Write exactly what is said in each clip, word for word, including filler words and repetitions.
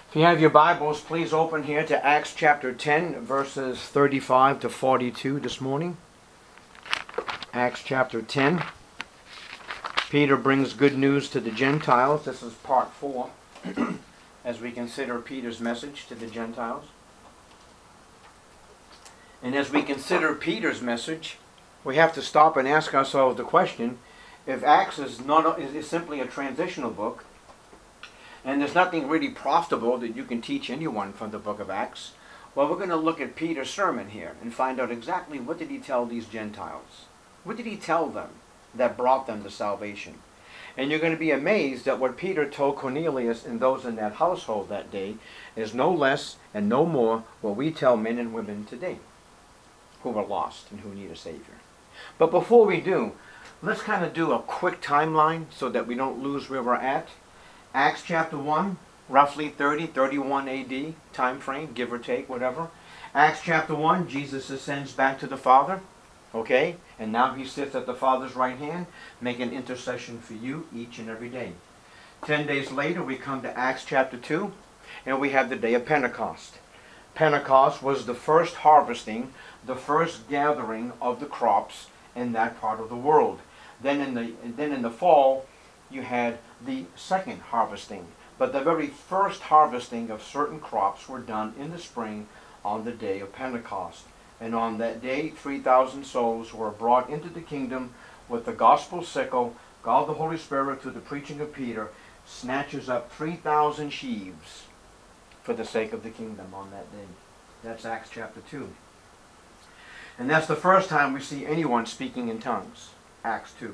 If you have your Bibles, please open here to Acts chapter ten, verses thirty-five to forty-two this morning. Acts chapter ten. Peter brings good news to the Gentiles. This is part four, as we consider Peter's message to the Gentiles. And as we consider Peter's message, we have to stop and ask ourselves the question, if Acts is, not, is simply a transitional book, and there's nothing really profitable that you can teach anyone from the book of Acts, well, we're going to look at Peter's sermon here and find out exactly what did he tell these Gentiles. What did he tell them that brought them to salvation? And you're going to be amazed that what Peter told Cornelius and those in that household that day is no less and no more what we tell men and women today who are lost and who need a Savior. But before we do, let's kind of do a quick timeline so that we don't lose where we're at. Acts chapter one, roughly thirty, thirty-one A D time frame, give or take, whatever. Acts chapter one, Jesus ascends back to the Father, okay? And now he sits at the Father's right hand, making intercession for you each and every day. Ten days later, we come to Acts chapter two, and we have the day of Pentecost. Pentecost was the first harvesting, the first gathering of the crops in that part of the world. Then in the, then in the fall, you had the second harvesting. But the very first harvesting of certain crops were done in the spring on the day of Pentecost. And on that day, three thousand souls were brought into the kingdom with the gospel sickle. God the Holy Spirit, through the preaching of Peter, snatches up three thousand sheaves for the sake of the kingdom on that day. That's Acts chapter two. And that's the first time we see anyone speaking in tongues. Acts two.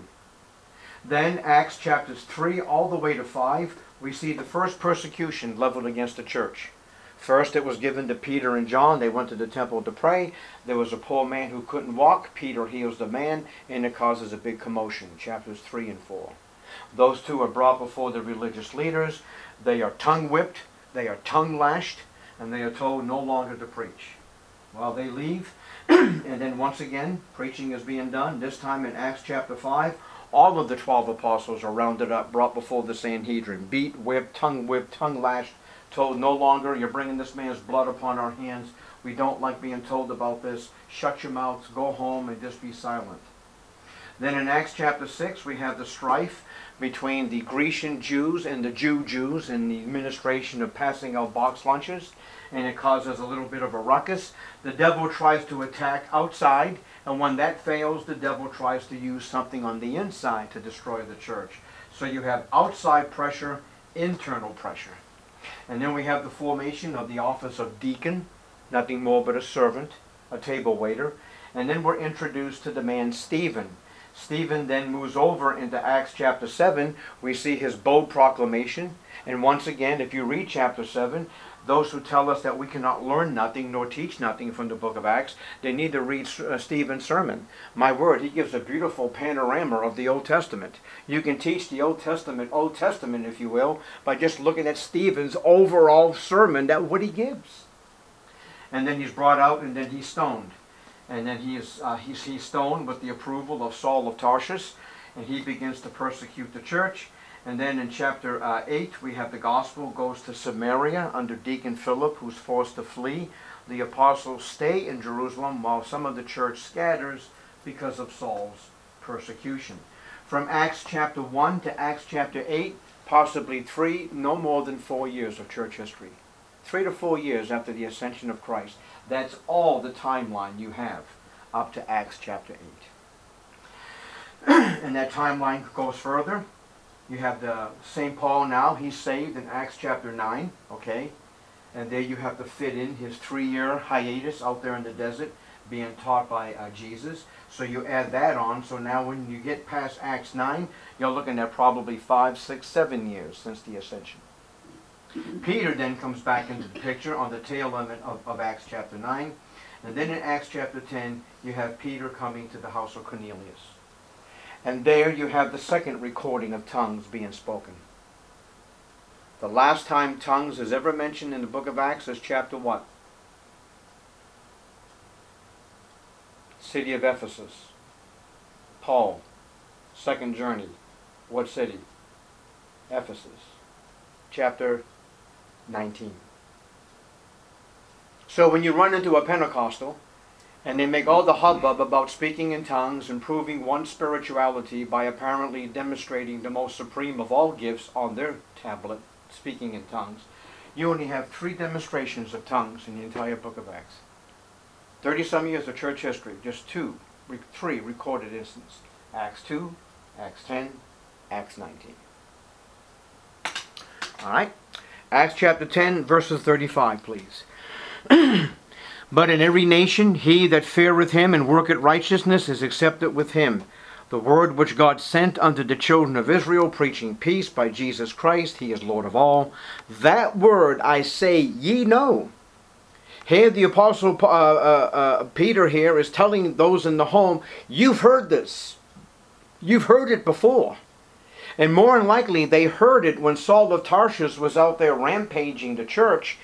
Then Acts chapters three all the way to five, we see the first persecution leveled against the church. First it was given to Peter and John. They went to the temple to pray. There was a poor man who couldn't walk. Peter heals the man, and it causes a big commotion. Chapters three and four. Those two are brought before the religious leaders. They are tongue whipped. They are tongue lashed. And they are told no longer to preach. Well, they leave. And then once again, preaching is being done. This time in Acts chapter five. All of the twelve apostles are rounded up, brought before the Sanhedrin, beat, whipped, tongue whipped, tongue lashed, told no longer, you're bringing this man's blood upon our hands. We don't like being told about this. Shut your mouths, go home, and just be silent. Then in Acts chapter six, we have the strife between the Grecian Jews and the Jew Jews in the administration of passing out box lunches, and it causes a little bit of a ruckus. The devil tries to attack outside, and when that fails, the devil tries to use something on the inside to destroy the church. So you have outside pressure, internal pressure. And then we have the formation of the office of deacon, nothing more but a servant, a table waiter. And then we're introduced to the man Stephen. Stephen then moves over into Acts chapter seven. We see his bold proclamation. And once again, if you read chapter seven, those who tell us that we cannot learn nothing nor teach nothing from the book of Acts, they need to read uh, Stephen's sermon. My word, he gives a beautiful panorama of the Old Testament. You can teach the Old Testament, Old Testament, if you will, by just looking at Stephen's overall sermon, that what he gives. And then he's brought out, and then he's stoned. And then he is, uh, he's, he's stoned with the approval of Saul of Tarsus, and he begins to persecute the church. And then in chapter uh, eight, we have the gospel goes to Samaria under Deacon Philip, who's forced to flee. The apostles stay in Jerusalem while some of the church scatters because of Saul's persecution. From Acts chapter one to Acts chapter eight, possibly three, no more than four years of church history. Three to four years after the ascension of Christ. That's all the timeline you have up to Acts chapter eight. And that timeline goes further. You have the Saint Paul now, he's saved in Acts chapter nine, okay? And there you have to fit in his three-year hiatus out there in the desert, being taught by uh, Jesus. So you add that on, so now when you get past Acts nine, you're looking at probably five, six, seven years since the ascension. Peter then comes back into the picture on the tail end of, of Acts chapter nine. And then in Acts chapter ten, you have Peter coming to the house of Cornelius. And there you have the second recording of tongues being spoken. The last time tongues is ever mentioned in the book of Acts is chapter what? City of Ephesus. Paul. Second journey. What city? Ephesus. Chapter nineteen. So when you run into a Pentecostal, and they make all the hubbub about speaking in tongues and proving one's spirituality by apparently demonstrating the most supreme of all gifts on their tablet, speaking in tongues, you only have three demonstrations of tongues in the entire book of Acts. Thirty-some years of church history, just two, re- three recorded instances. Acts two, Acts ten, Acts nineteen. All right? Acts chapter ten, verses thirty-five, please. But in every nation he that feareth him and worketh righteousness is accepted with him. The word which God sent unto the children of Israel, preaching peace by Jesus Christ, he is Lord of all. That word I say ye know. Here the apostle uh, uh, uh, Peter here is telling those in the home, you've heard this. You've heard it before. And more than likely they heard it when Saul of Tarshish was out there rampaging the church.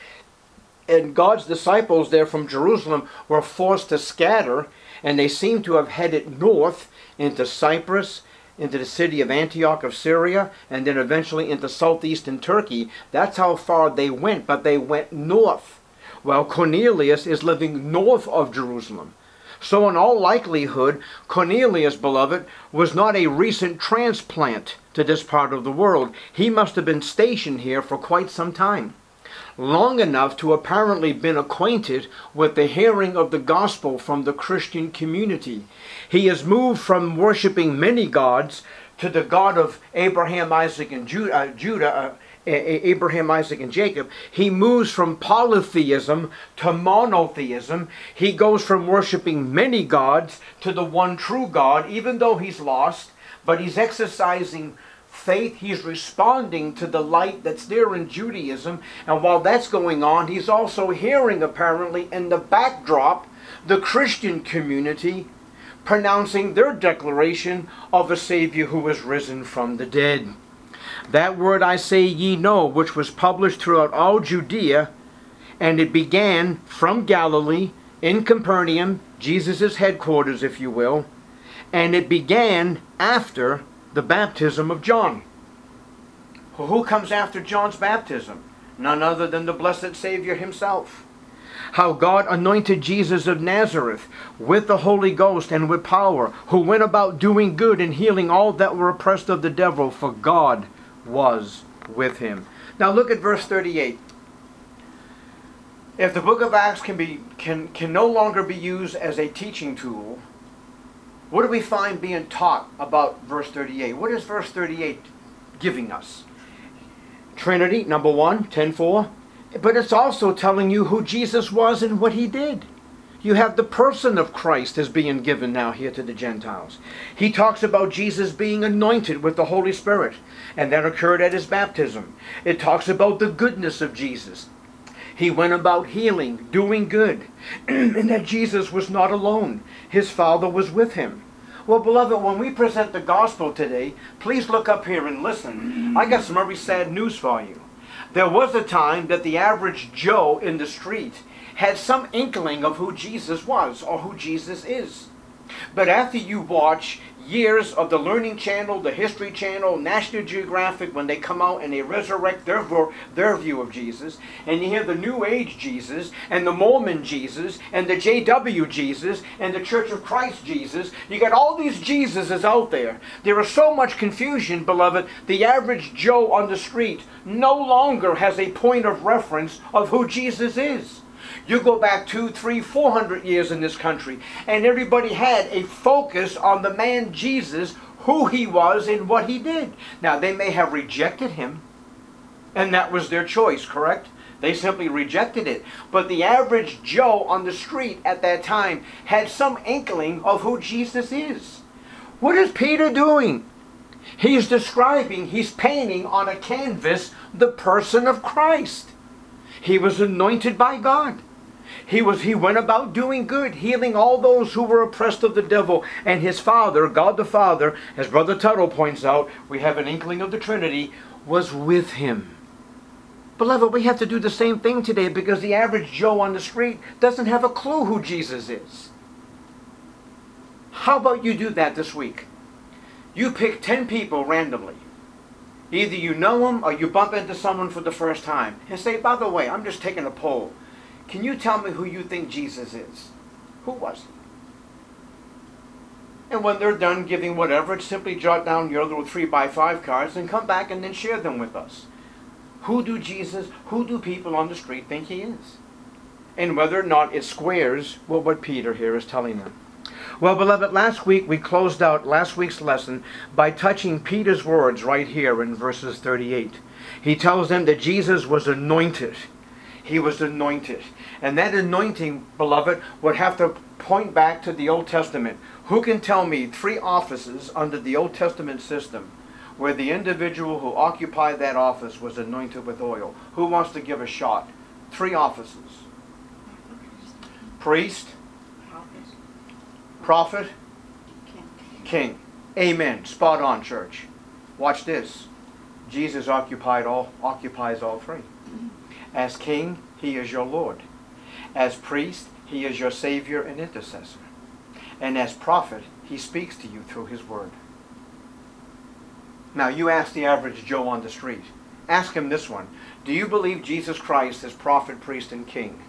And God's disciples there from Jerusalem were forced to scatter, and they seem to have headed north into Cyprus, into the city of Antioch of Syria, and then eventually into southeastern Turkey. That's how far they went, but they went north. Well, Cornelius is living north of Jerusalem. So in all likelihood, Cornelius, beloved, was not a recent transplant to this part of the world. He must have been stationed here for quite some time. Long enough to apparently been acquainted with the hearing of the gospel from the Christian community. He has moved from worshiping many gods to the God of Abraham, Isaac, and Judah, uh, Judah uh, Abraham, Isaac, and Jacob. He moves from polytheism to monotheism. He goes from worshiping many gods to the one true God, even though he's lost, but he's exercising faith. He's responding to the light that's there in Judaism. And while that's going on, he's also hearing, apparently, in the backdrop, the Christian community pronouncing their declaration of a Savior who is risen from the dead. That word I say ye know, which was published throughout all Judea, and it began from Galilee, in Capernaum, Jesus' headquarters, if you will, and it began after the baptism of John. Well, who comes after John's baptism? None other than the blessed Savior himself. How God anointed Jesus of Nazareth with the Holy Ghost and with power, who went about doing good and healing all that were oppressed of the devil, for God was with him. Now look at verse thirty-eight. If the book of Acts can be can can no longer be used as a teaching tool, what do we find being taught about verse thirty-eight? What is verse thirty-eight giving us? Trinity, number one, ten four. But it's also telling you who Jesus was and what he did. You have the person of Christ as being given now here to the Gentiles. He talks about Jesus being anointed with the Holy Spirit, and that occurred at his baptism. It talks about the goodness of Jesus. He went about healing, doing good, and that Jesus was not alone. His Father was with him. Well, beloved, when we present the gospel today, please look up here and listen. I got some very sad news for you. There was a time that the average Joe in the street had some inkling of who Jesus was or who Jesus is. But after you watch years of the Learning Channel, the History Channel, National Geographic, when they come out and they resurrect their, their view of Jesus, and you hear the New Age Jesus, and the Mormon Jesus, and the J W Jesus, and the Church of Christ Jesus, you got all these Jesuses out there. There is so much confusion, beloved, the average Joe on the street no longer has a point of reference of who Jesus is. You go back two, three, four hundred years in this country, and everybody had a focus on the man Jesus, who he was and what he did. Now, they may have rejected him, and that was their choice, correct? They simply rejected it. But the average Joe on the street at that time had some inkling of who Jesus is. What is Peter doing? He's describing, he's painting on a canvas the person of Christ. He was anointed by God. He was he went about doing good, healing all those who were oppressed of the devil. And his Father, God the Father, as Brother Tuttle points out, we have an inkling of the Trinity, was with him. Beloved, we have to do the same thing today, because the average Joe on the street doesn't have a clue who Jesus is. How about you do that this week? You pick ten people randomly. Either you know them or you bump into someone for the first time and say, by the way, I'm just taking a poll. can you tell me who you think Jesus is? Who was he? And when they're done giving whatever, simply jot down your little three by five cards and come back and then share them with us. Who do Jesus, who do people on the street think he is? And whether or not it squares with what Peter here is telling them. Well, beloved, last week we closed out last week's lesson by touching Peter's words right here in verses thirty-eight. He tells them that Jesus was anointed. He was anointed. And that anointing, beloved, would have to point back to the Old Testament. Who can tell me three offices under the Old Testament system where the individual who occupied that office was anointed with oil? Who wants to give a shot? Three offices. Priest, prophet, king. Amen. Spot on, church. Watch this. Jesus occupied all, occupies all three. As king, he is your Lord. As priest, he is your Savior and intercessor. And as prophet, he speaks to you through his word. Now, you ask the average Joe on the street. Ask him this one. Do you believe Jesus Christ is prophet, priest, and king?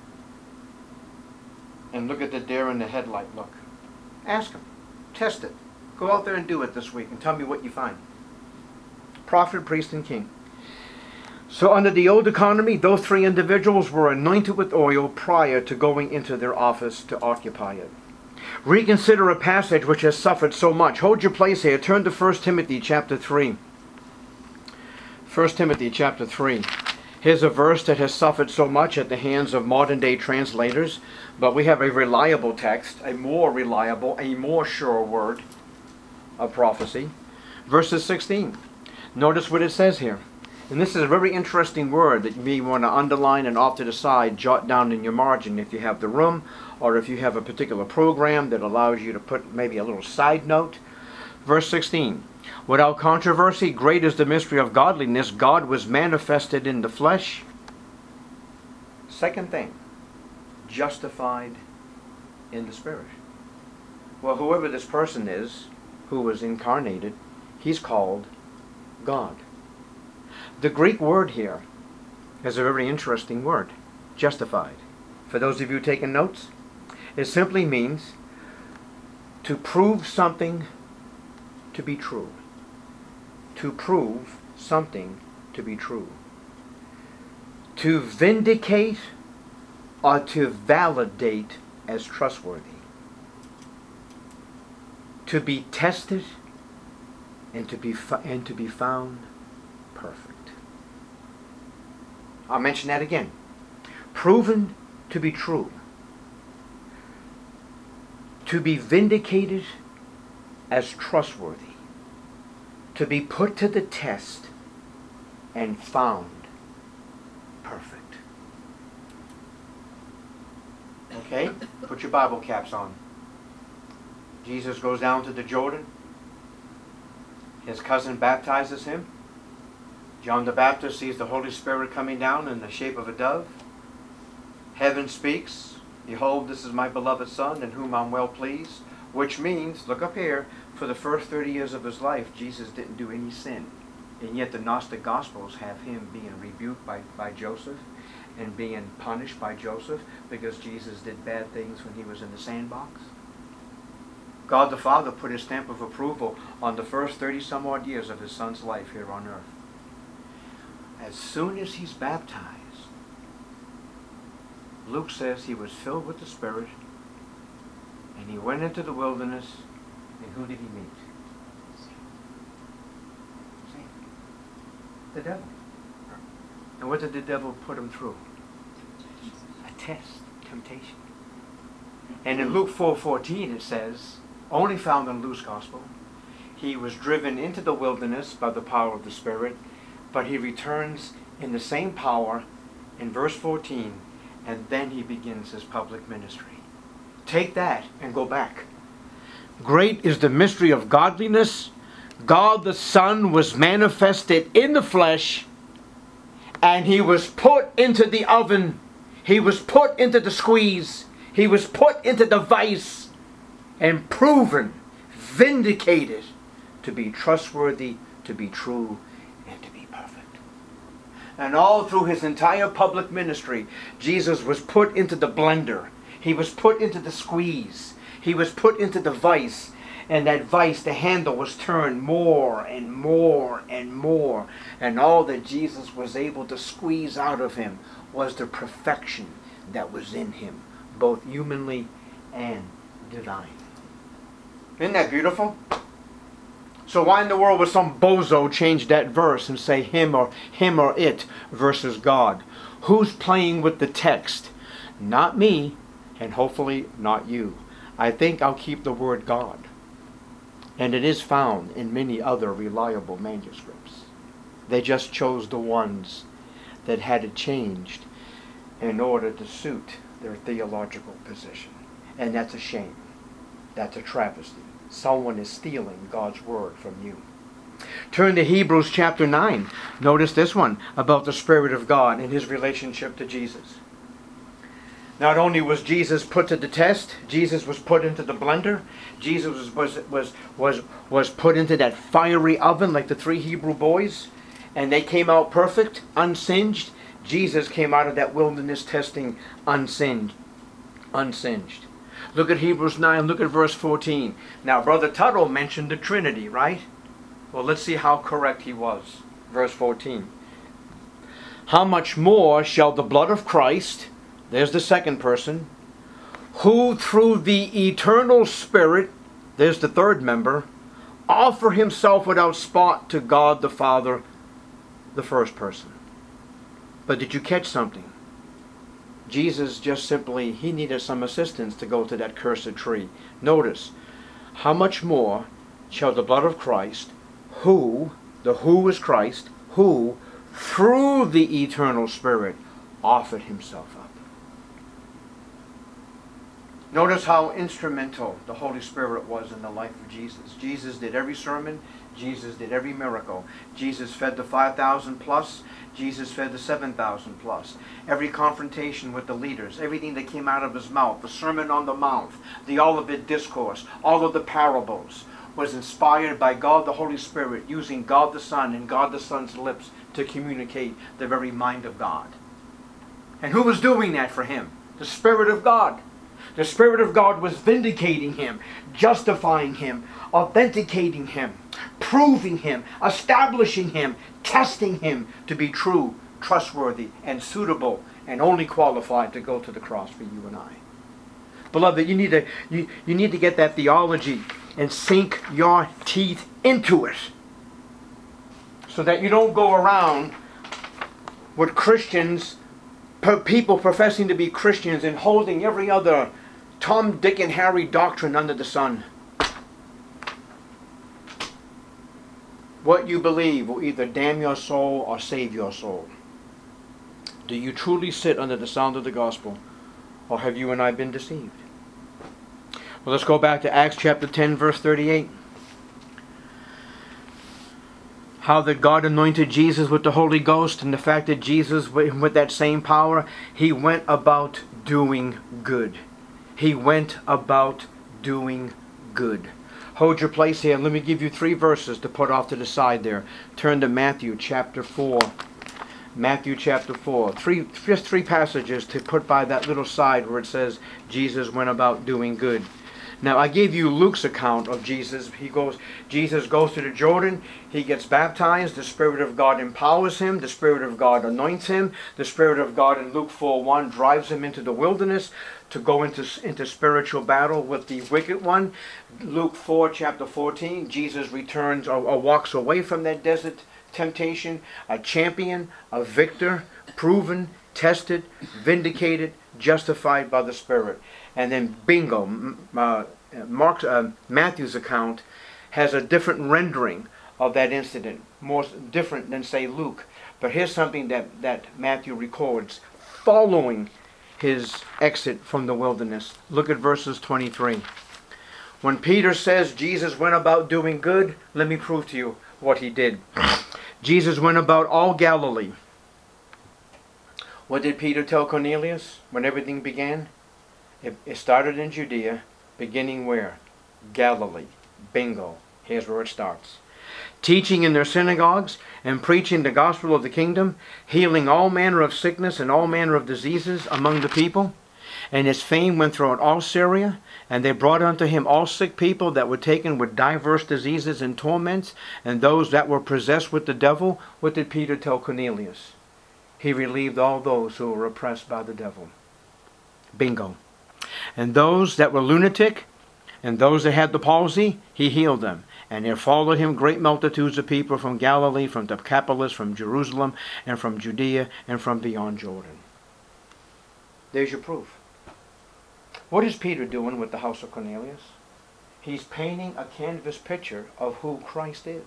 And look at the deer in the headlight look. Ask him. Test it. Go out there and do it this week and tell me what you find. Prophet, priest, and king. So under the old economy, those three individuals were anointed with oil prior to going into their office to occupy it. Reconsider a passage which has suffered so much. Hold your place here. Turn to First Timothy chapter three. First Timothy chapter three. Here's a verse that has suffered so much at the hands of modern day translators, but we have a reliable text, a more reliable, a more sure word of prophecy. Verses sixteen. Notice what it says here. And this is a very interesting word that you may want to underline and off to the side, jot down in your margin if you have the room, or if you have a particular program that allows you to put maybe a little side note. Verse sixteen. Without controversy, great is the mystery of godliness. God was manifested in the flesh. Second thing, justified in the Spirit. Well, whoever this person is, who was incarnated, he's called God. The Greek word here is a very interesting word, justified. For those of you taking notes, it simply means to prove something to be true. To prove something to be true. To vindicate or to validate as trustworthy. To be tested and to be fo- and to be found perfect. I'll mention that again. Proven to be true. To be vindicated as trustworthy. To be put to the test and found perfect. Okay? Put your Bible caps on. Jesus goes down to the Jordan. His cousin baptizes him. John the Baptist sees the Holy Spirit coming down in the shape of a dove. Heaven speaks, "Behold, this is my beloved Son, in whom I'm well pleased." Which means, look up here, for the first thirty years of his life, Jesus didn't do any sin. And yet the Gnostic Gospels have him being rebuked by, by Joseph and being punished by Joseph because Jesus did bad things when he was in the sandbox. God the Father put his stamp of approval on the first thirty some odd years of his Son's life here on earth. As soon as he's baptized, Luke says he was filled with the Spirit and he went into the wilderness, and who did he meet? Satan. The devil. And what did the devil put him through? A test, temptation. And in Luke four fourteen it says, only found in Luke's Gospel, he was driven into the wilderness by the power of the Spirit, but he returns in the same power in verse fourteen, and then he begins his public ministry. Take that and go back. Great is the mystery of godliness. God the Son was manifested in the flesh, and he was put into the oven. He was put into the squeeze. He was put into the vice and proven, vindicated to be trustworthy, to be true, and to be perfect. And all through his entire public ministry, Jesus was put into the blender. He was put into the squeeze. He was put into the vice. And that vice, the handle was turned more and more and more. And all that Jesus was able to squeeze out of him was the perfection that was in him, both humanly and divine. Isn't that beautiful? So why in the world would some bozo change that verse and say him or him or it versus God? Who's playing with the text? Not me, and hopefully not you. I think I'll keep the word God. And it is found in many other reliable manuscripts. They just chose the ones that had it changed in order to suit their theological position. And that's a shame. That's a travesty. Someone is stealing God's word from you. Turn to Hebrews chapter nine. Notice this one about the Spirit of God and his relationship to Jesus. Not only was Jesus put to the test, Jesus was put into the blender. Jesus was, was, was, was, was put into that fiery oven like the three Hebrew boys. And they came out perfect, unsinged. Jesus came out of that wilderness testing unsinged. Unsinged. Look at Hebrews nine, look at verse fourteen. Now, Brother Tuttle mentioned the Trinity, right? Well, let's see how correct he was. Verse fourteen. How much more shall the blood of Christ, there's the second person, who through the eternal Spirit, there's the third member, offer himself without spot to God the Father, the first person. But did you catch something? Jesus just simply, he needed some assistance to go to that cursed tree. Notice, how much more shall the blood of Christ, who, the who is Christ, who through the eternal Spirit offered himself up. Notice how instrumental the Holy Spirit was in the life of Jesus. Jesus did every sermon. Jesus did every miracle. Jesus fed the five thousand plus. Jesus fed the seven thousand plus. Every confrontation with the leaders, everything that came out of his mouth, the Sermon on the Mount, the Olivet Discourse, all of the parables, was inspired by God the Holy Spirit, using God the Son and God the Son's lips to communicate the very mind of God. And who was doing that for him? The Spirit of God. The Spirit of God was vindicating him, justifying him, authenticating him, proving him, establishing him, testing him to be true, trustworthy, and suitable, and only qualified to go to the cross for you and I. Beloved, you need to, you, you need to get that theology and sink your teeth into it, so that you don't go around with Christians, people professing to be Christians and holding every other Tom, Dick, and Harry doctrine under the sun. What you believe will either damn your soul or save your soul. Do you truly sit under the sound of the gospel, or have you and I been deceived? Well, let's go back to Acts chapter ten, verse thirty-eight. How that God anointed Jesus with the Holy Ghost, and the fact that Jesus, with that same power, he went about doing good. He went about doing good. Hold your place here. Let me give you three verses to put off to the side there. Turn to Matthew chapter four. Matthew chapter four. Three, just three passages to put by that little side where it says Jesus went about doing good. Now, I gave you Luke's account of Jesus. He goes, Jesus goes to the Jordan. He gets baptized. The Spirit of God empowers him. The Spirit of God anoints him. The Spirit of God in Luke four one drives him into the wilderness to go into, into spiritual battle with the wicked one. Luke four, chapter fourteen, Jesus returns or, or walks away from that desert temptation, a champion, a victor, proven, tested, vindicated, justified by the Spirit. And then bingo, uh, Mark, uh, Matthew's account has a different rendering of that incident, more different than, say, Luke. But here's something that, that Matthew records following his exit from the wilderness. Look at verses twenty-three. When Peter says Jesus went about doing good, let me prove to you what he did. Jesus went about all Galilee. What did Peter tell Cornelius when everything began? It, it started in Judea, beginning where? Galilee. Bingo. Here's where it starts. teaching in their synagogues and preaching the gospel of the kingdom, healing all manner of sickness and all manner of diseases among the people. And his fame went throughout all Syria, and they brought unto him all sick people that were taken with diverse diseases and torments, and those that were possessed with the devil. What did Peter tell Cornelius? He relieved all those who were oppressed by the devil. Bingo. And those that were lunatic, and those that had the palsy, he healed them. And there followed him great multitudes of people from Galilee, from Decapolis, from Jerusalem, and from Judea, and from beyond Jordan. There's your proof. What is Peter doing with the house of Cornelius? He's painting a canvas picture of who Christ is.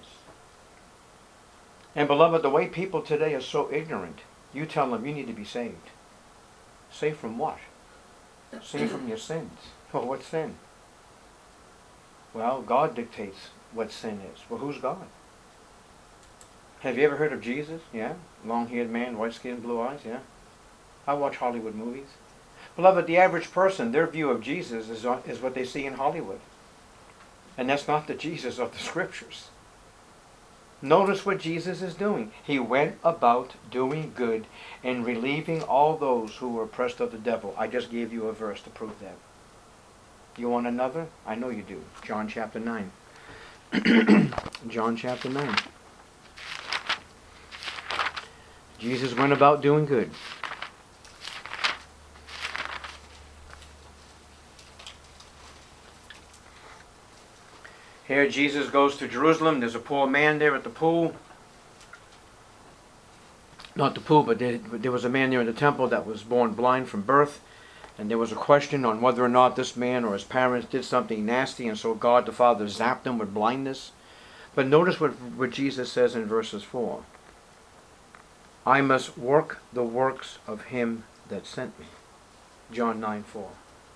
And beloved, the way people today are so ignorant, you tell them you need to be saved. Saved from what? Saved from your sins. Well, what sin? Well, God dictates what sin is. Well, who's God? Have you ever heard of Jesus? Yeah? Long-haired man, white skin, blue eyes? Yeah? I watch Hollywood movies. Beloved, the average person, their view of Jesus is, is what they see in Hollywood. And that's not the Jesus of the Scriptures. Notice what Jesus is doing. He went about doing good and relieving all those who were oppressed of the devil. I just gave you a verse to prove that. You want another? I know you do. John chapter nine. John chapter nine. Jesus went about doing good. Here Jesus goes to Jerusalem. There's a poor man there at the pool. Not the pool, but there, there was a man there in the temple that was born blind from birth. And there was a question on whether or not this man or his parents did something nasty, and so God the Father zapped him with blindness. But notice what, what Jesus says in verses four. I must work the works of him that sent me. John nine four.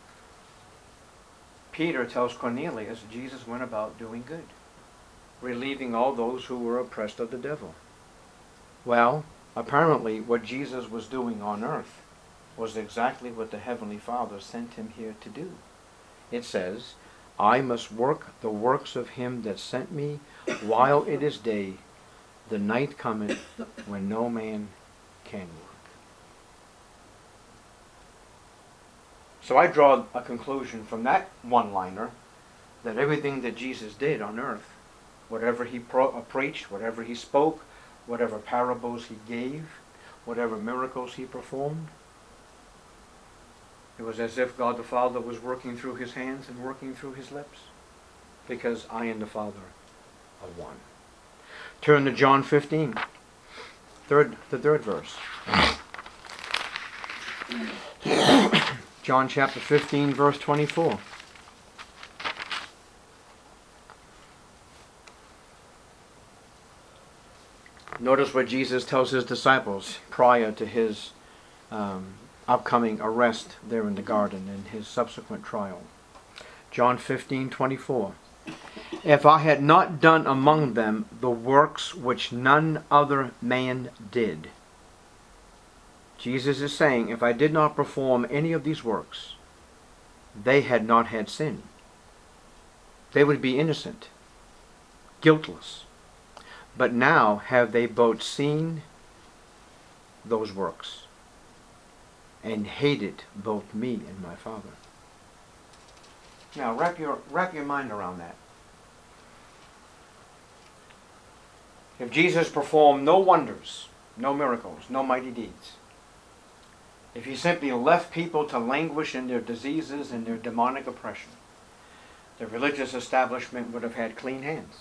Peter tells Cornelius Jesus went about doing good, relieving all those who were oppressed of the devil. Well, apparently what Jesus was doing on earth was exactly what the Heavenly Father sent him here to do. It says, I must work the works of him that sent me while it is day. The night cometh when no man can work. So I draw a conclusion from that one-liner that everything that Jesus did on earth, whatever he pro- uh, preached, whatever he spoke, whatever parables he gave, whatever miracles he performed, it was as if God the Father was working through his hands and working through his lips, because I and the Father are one. Turn to John fifteen, third, the third verse. John chapter fifteen, verse twenty-four. Notice what Jesus tells his disciples prior to his um, upcoming arrest there in the garden and his subsequent trial. John fifteen, twenty-four. If I had not done among them the works which none other man did. Jesus is saying, if I did not perform any of these works, they had not had sin. They would be innocent, guiltless. But now have they both seen those works and hated both me and my Father. Now wrap your, wrap your mind around that. If Jesus performed no wonders, no miracles, no mighty deeds, if he simply left people to languish in their diseases and their demonic oppression, the religious establishment would have had clean hands.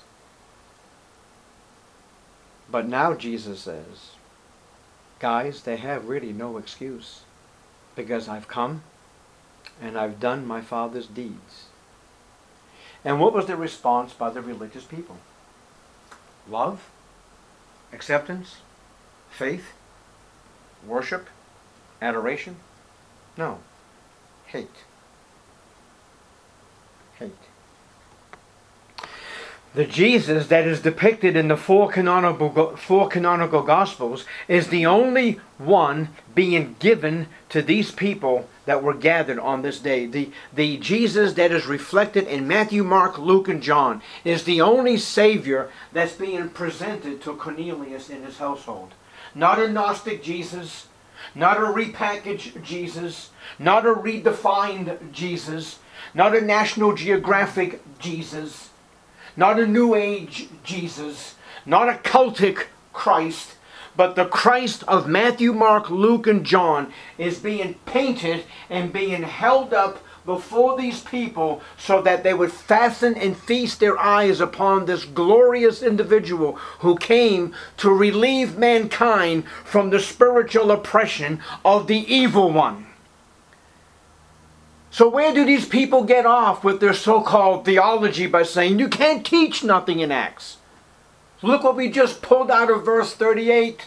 But now Jesus says, guys, they have really no excuse, because I've come and I've done my Father's deeds. And what was the response by the religious people? Love? Acceptance? Faith? Worship? Adoration? No. Hate. Hate. The Jesus that is depicted in the four canonical, four canonical Gospels is the only one being given to these people that were gathered on this day. The, the Jesus that is reflected in Matthew, Mark, Luke, and John is the only Savior that's being presented to Cornelius in his household. Not a Gnostic Jesus, not a repackaged Jesus, not a redefined Jesus, not a National Geographic Jesus, not a New Age Jesus, not a cultic Christ, but the Christ of Matthew, Mark, Luke, and John is being painted and being held up before these people so that they would fasten and feast their eyes upon this glorious individual who came to relieve mankind from the spiritual oppression of the evil one. So where do these people get off with their so-called theology by saying you can't teach nothing in Acts? Look what we just pulled out of verse thirty-eight.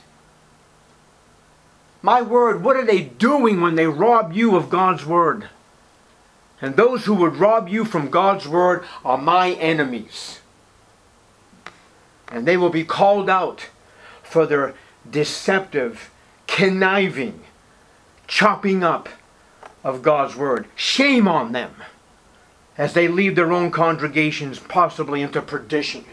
My word, what are they doing when they rob you of God's word? And those who would rob you from God's word are my enemies. And they will be called out for their deceptive, conniving, chopping up of God's word. Shame on them as they lead their own congregations possibly into perdition.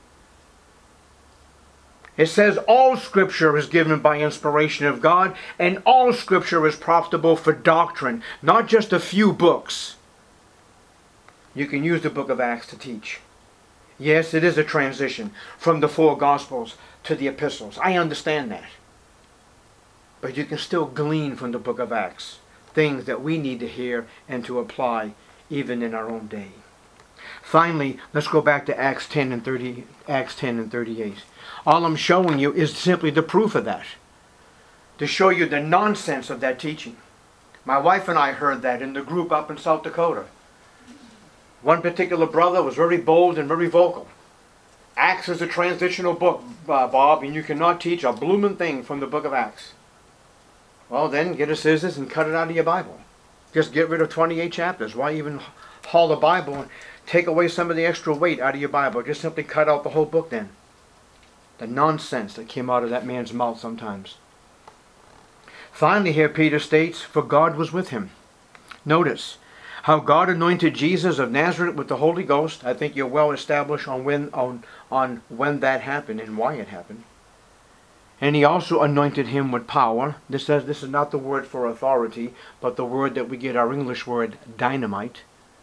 It says all Scripture is given by inspiration of God, and all Scripture is profitable for doctrine, not just a few books. You can use the book of Acts to teach. Yes, it is a transition from the four Gospels to the epistles. I understand that. But you can still glean from the book of Acts things that we need to hear and to apply even in our own day. Finally, let's go back to Acts ten and thirty, Acts ten and thirty-eight. All I'm showing you is simply the proof of that. To show you the nonsense of that teaching. My wife and I heard that in the group up in South Dakota. One particular brother was very bold and very vocal. Acts is a transitional book, uh, Bob, and you cannot teach a blooming thing from the book of Acts. Well, then get a scissors and cut it out of your Bible. Just get rid of twenty-eight chapters. Why even haul the Bible and take away some of the extra weight out of your Bible? Just simply cut out the whole book then. The nonsense that came out of that man's mouth sometimes. Finally here Peter states, for God was with him. Notice how God anointed Jesus of Nazareth with the Holy Ghost. I think you're well established on when, on, on when that happened and why it happened. And he also anointed him with power. This says this is not the word for authority, but the word that we get our English word dynamite.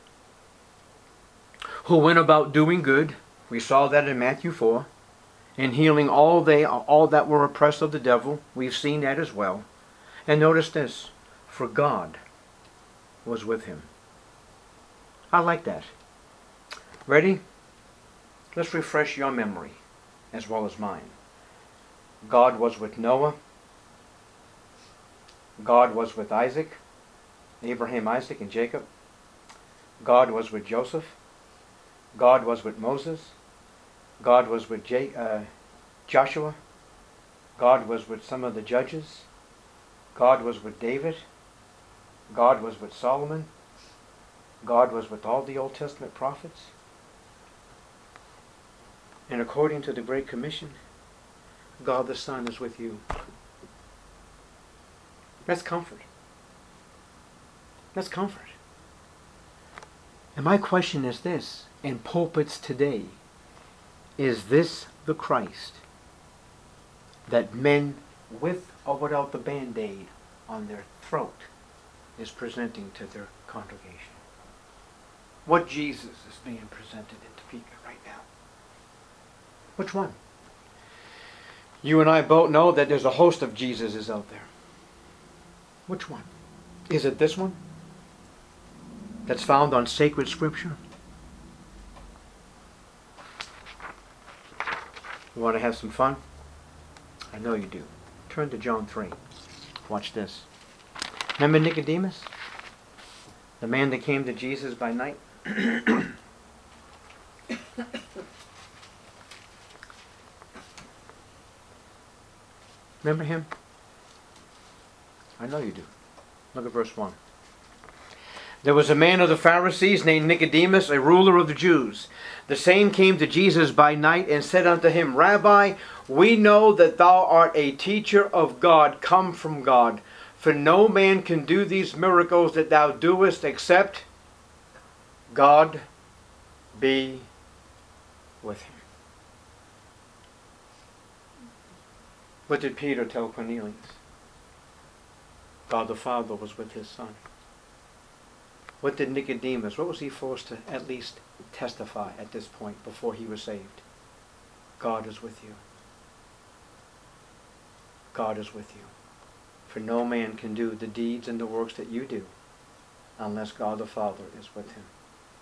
Who went about doing good. We saw that in Matthew four. And healing all they all that were oppressed of the devil. We've seen that as well. And notice this. For God was with him. I like that. Ready? Let's refresh your memory as well as mine. God was with Noah. God was with Isaac, Abraham, Isaac, and Jacob. God was with Joseph. God was with Moses. God was with J- uh, Joshua. God was with some of the judges. God was with David. God was with Solomon. God was with all the Old Testament prophets. And according to the Great Commission, God the Son is with you. That's comfort. That's comfort. And my question is this, in pulpits today, is this the Christ that men with or without the band-aid on their throat is presenting to their congregation? What Jesus is being presented in Topeka right now? Which one? You and I both know that there's a host of Jesuses out there. Which one? Is it this one? That's found on sacred scripture? You want to have some fun? I know you do. Turn to John three. Watch this. Remember Nicodemus? The man that came to Jesus by night? Remember him? I know you do. Look at verse one. There was a man of the Pharisees named Nicodemus, a ruler of the Jews. The same came to Jesus by night and said unto him, Rabbi, we know that thou art a teacher of God, come from God. For no man can do these miracles that thou doest, except God be with him. What did Peter tell Cornelius? God the Father was with his Son. What did Nicodemus, what was he forced to at least testify at this point before he was saved? God is with you. God is with you. For no man can do the deeds and the works that you do unless God the Father is with him.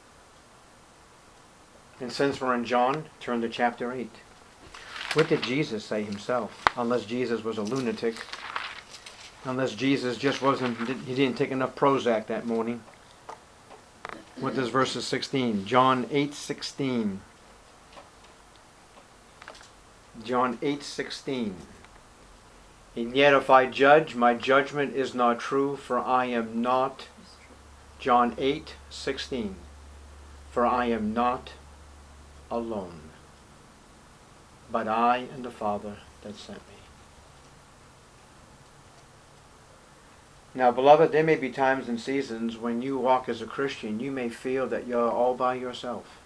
And since we're in John, turn to chapter eight. What did Jesus say himself? Unless Jesus was a lunatic. Unless Jesus just wasn't, he didn't take enough Prozac that morning. What does verses sixteen? John eight sixteen. John eight sixteen. And yet if I judge, my judgment is not true, for I am not, John eight sixteen, for I am not alone, but I and the Father that sent me. Now, beloved, there may be times and seasons when you walk as a Christian, you may feel that you're all by yourself.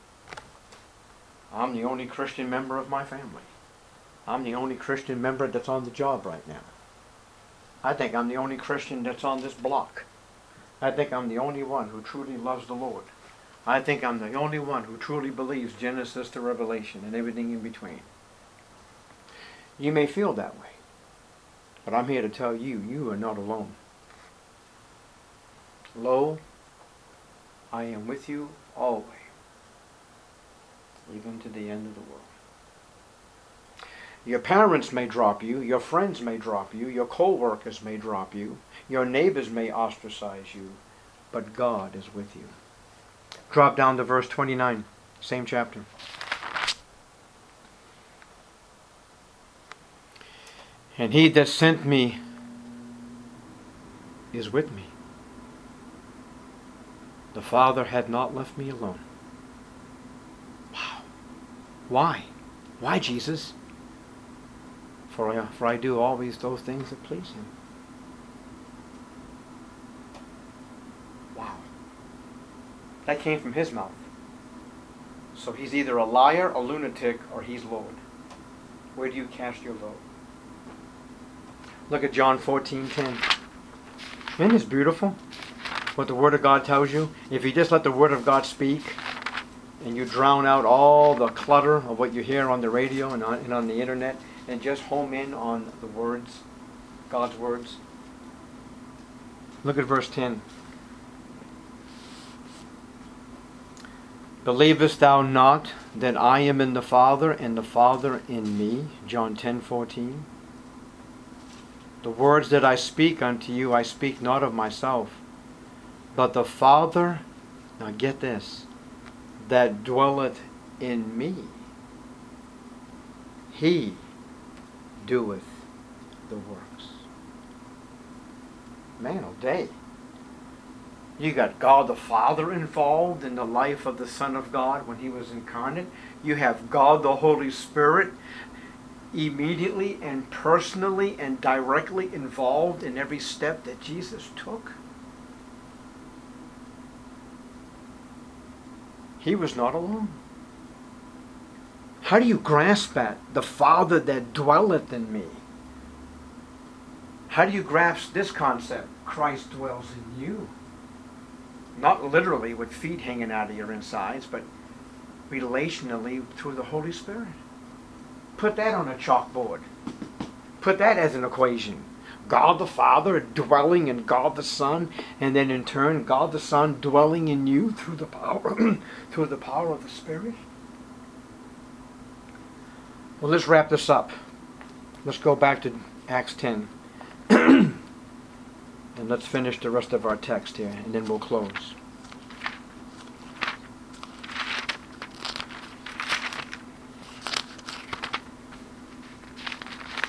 I'm the only Christian member of my family. I'm the only Christian member that's on the job right now. I think I'm the only Christian that's on this block. I think I'm the only one who truly loves the Lord. I think I'm the only one who truly believes Genesis to Revelation and everything in between. You may feel that way, but I'm here to tell you, you are not alone. Lo, I am with you always, even to the end of the world. Your parents may drop you, your friends may drop you, your co-workers may drop you, your neighbors may ostracize you, but God is with you. Drop down to verse twenty-nine, same chapter. And he that sent me is with me. The Father had not left me alone. Wow. Why? Why, Jesus? For I, for I do always those things that please him. Wow. That came from his mouth. So he's either a liar, a lunatic, or he's Lord. Where do you cast your vote? Look at John fourteen ten. Isn't this beautiful? What the Word of God tells you? If you just let the Word of God speak, and you drown out all the clutter of what you hear on the radio and on, and on the internet, and just home in on the words, God's words. Look at verse ten. Believest thou not that I am in the Father, and the Father in me? John ten fourteen. The words that I speak unto you, I speak not of myself, but the Father, now get this, that dwelleth in me, he doeth the works. Man, oh day. You got God the Father involved in the life of the Son of God when he was incarnate. You have God the Holy Spirit immediately and personally and directly involved in every step that Jesus took. He was not alone. How do you grasp that? The Father that dwelleth in me. How do you grasp this concept? Christ dwells in you. Not literally with feet hanging out of your insides, but relationally through the Holy Spirit. Put that on a chalkboard. Put that as an equation. God the Father dwelling in God the Son, and then in turn God the Son dwelling in you through the power through the power of the Spirit. Well, let's wrap this up. Let's go back to Acts ten. And let's finish the rest of our text here, and then we'll close.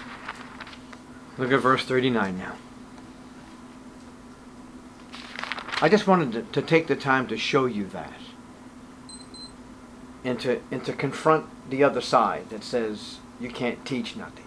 Look at verse thirty-nine now. I just wanted to, to take the time to show you that. And to, and to confront the other side that says you can't teach nothing.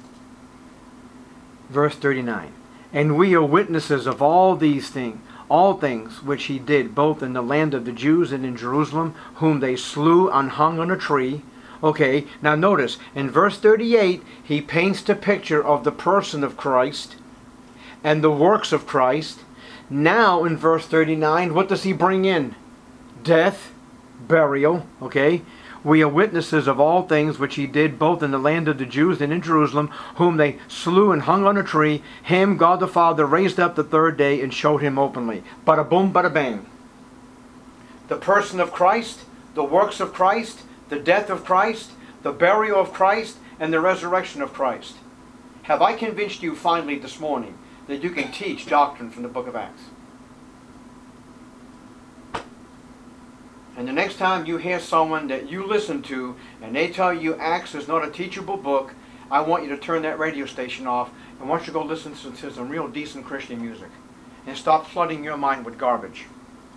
Verse thirty-nine. And we are witnesses of all these things, all things which he did, both in the land of the Jews and in Jerusalem, whom they slew and hung on a tree. Okay, now notice, in verse thirty-eight, he paints the picture of the person of Christ and the works of Christ. Now, in verse thirty-nine, what does he bring in? Death, burial, okay? We are witnesses of all things which he did, both in the land of the Jews and in Jerusalem, whom they slew and hung on a tree. Him God the Father raised up the third day and showed him openly. Bada boom, bada bang. The person of Christ, the works of Christ, the death of Christ, the burial of Christ, and the resurrection of Christ. Have I convinced you finally this morning that you can teach doctrine from the book of Acts? And the next time you hear someone that you listen to and they tell you Acts is not a teachable book, I want you to turn that radio station off and want you to go listen to, to some real decent Christian music and stop flooding your mind with garbage.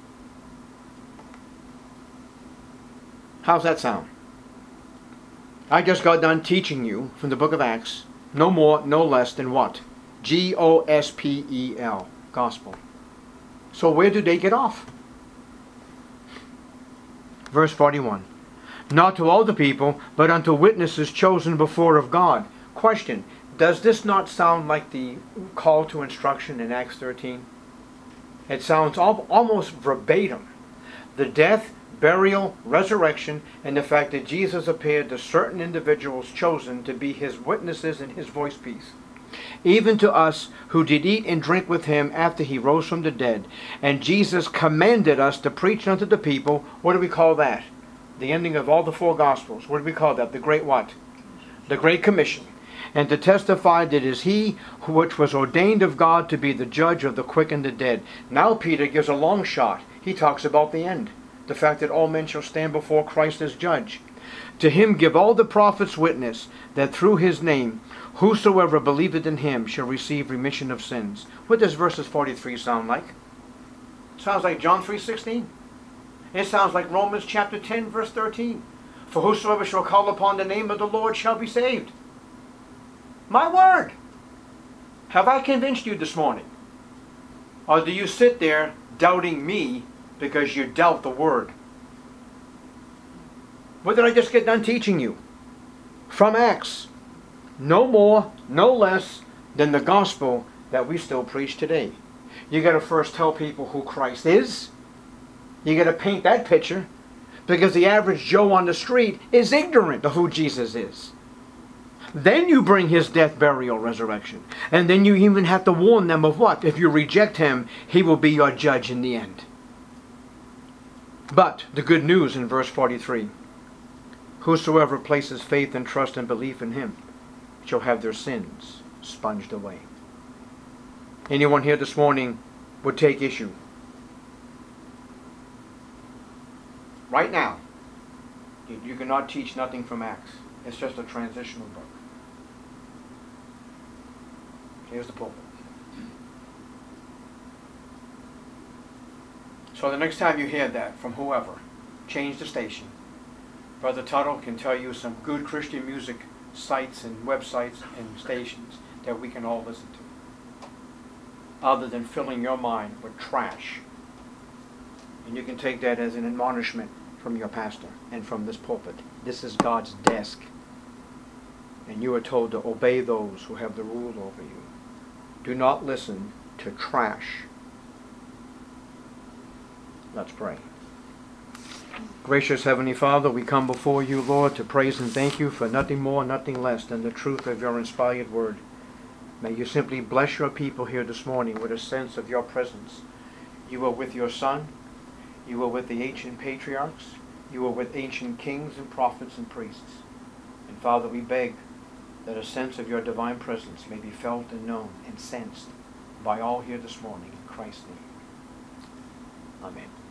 How's that sound? I just got done teaching you from the book of Acts, no more, no less than what? G O S P E L, gospel. So where do they get off? Verse forty-one. Not to all the people, but unto witnesses chosen before of God. Question. Does this not sound like the call to instruction in Acts thirteen? It sounds al- almost verbatim. The death, burial, resurrection, and the fact that Jesus appeared to certain individuals chosen to be his witnesses and his voice piece. Even to us who did eat and drink with him after he rose from the dead. And Jesus commanded us to preach unto the people. What do we call that? The ending of all the four Gospels. What do we call that? The Great what? The Great Commission. And to testify that it is he which was ordained of God to be the judge of the quick and the dead. Now Peter gives a long shot. He talks about the end. The fact that all men shall stand before Christ as judge. To him give all the prophets witness that through his name whosoever believeth in him shall receive remission of sins. What does verses forty-three sound like? It sounds like John three sixteen. It sounds like Romans chapter ten verse thirteen. For whosoever shall call upon the name of the Lord shall be saved. My word! Have I convinced you this morning? Or do you sit there doubting me because you doubt the word? What did I just get done teaching you? From Acts. No more, no less than the gospel that we still preach today. You got to first tell people who Christ is. You got to paint that picture, because the average Joe on the street is ignorant of who Jesus is. Then you bring his death, burial, resurrection. And then you even have to warn them of what? If you reject him, he will be your judge in the end. But the good news in verse forty-three. Whosoever places faith and trust and belief in him shall have their sins sponged away. Anyone here this morning would take issue? Right now, you, you cannot teach nothing from Acts. It's just a transitional book. Here's the pulpit. So the next time you hear that from whoever, change the station. Brother Tuttle can tell you some good Christian music sites and websites and stations that we can all listen to, other than filling your mind with trash. And you can take that as an admonishment from your pastor and from this pulpit. This is God's desk, and you are told to obey those who have the rule over you. Do not listen to trash. Let's pray. Gracious Heavenly Father, we come before you, Lord, to praise and thank you for nothing more, nothing less than the truth of your inspired word. May you simply bless your people here this morning with a sense of your presence. You are with your Son. You are with the ancient patriarchs. You are with ancient kings and prophets and priests. And Father, we beg that a sense of your divine presence may be felt and known and sensed by all here this morning. In Christ's name. Amen.